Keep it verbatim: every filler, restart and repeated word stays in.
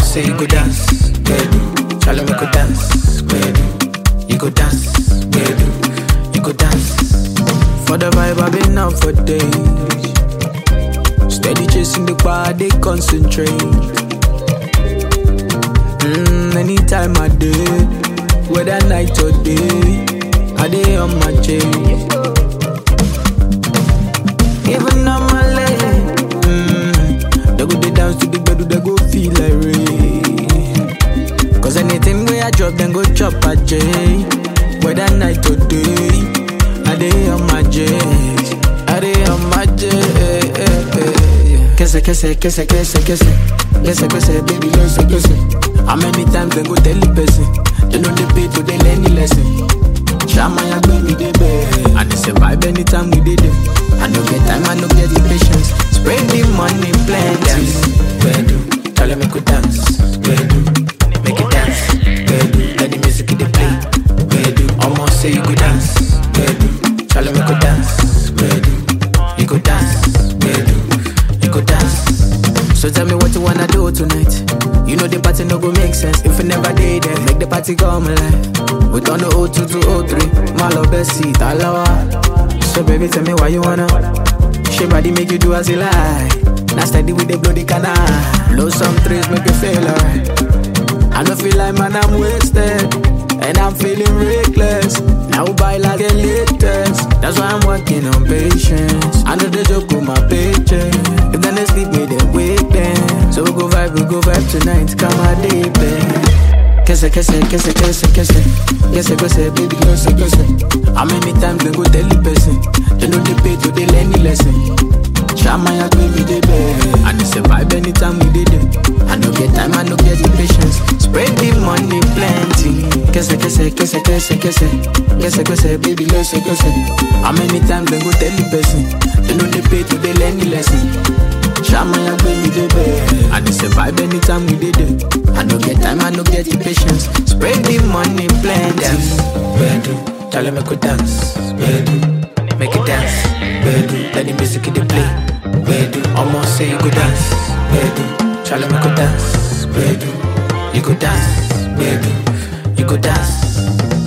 say you go dance, bedu. Charlie me go dance, bedu. You go dance, bedu. You go dance. For the vibe I've been out for days. Steady chasing the bar, they concentrate. Mm, anytime I did, whether night or day, I day on my chase. Even on my leg, mm, they go they dance to the bed, they go feel like rain. Cause anything where I drop, then go chop a J. Whether night or day, I day on my chase. I day on my chase. Kese, kese, kese, kese, kese. Kese, kese, baby, kese, kese. How many times they go tell the person? They know they pay to they learn the lesson. Shama ya baby, they beg. And they survive anytime we did it. I no get time, I no get the patience. Spread the money, plenty. Bedu, tell them make we dance. Bedu, make it dance. Bedu, let the music they play. Bedu, almost say you go dance. Bedu, tell them make we dance. Bedu, you go dance. Bedu, you go dance. So tell me what you wanna do tonight. You know the party no go make sense if you never did it. Make the party come alive. We turn the oh two to oh three. Malo Bessie, Talawa. So baby, tell me why you wanna. She body make you do as you like. Now steady with the bloody canal. Blow some trees, make you feel alright. I don't feel like man, I'm wasted. And I'm feeling reckless. Now buy like a latest. That's why I'm working on patience. I know the joke with my paycheck. If then they sleep me, then wake them. So we go vibe, we go vibe tonight. Come on, deep, babe. Kese, kese, kese, kese, kese. Kese, kese, baby, kese, kese. How many times they go tell the person? They know they pay to they learn the lesson. Shama ya baby, they beg. And they survive anytime we did it. I no get time, I no get the patience. Spread the money plenty. Kese, kese, kese, kese, kese. Kese, kese, baby, kese, kese. How many times they go tell the person? They know they pay to they learn the lesson. Shama ya baby, they beg. And they survive anytime we did it. I no get time, I no get the patience. Spread the money plenty. Dance, bedu, tell them make we dance. Bedu, make it dance. Bedu, let the music they play. Bedu, almost say you go dance. Bedu, tell them make we dance. Bedu, you go dance. Bedu, you go dance.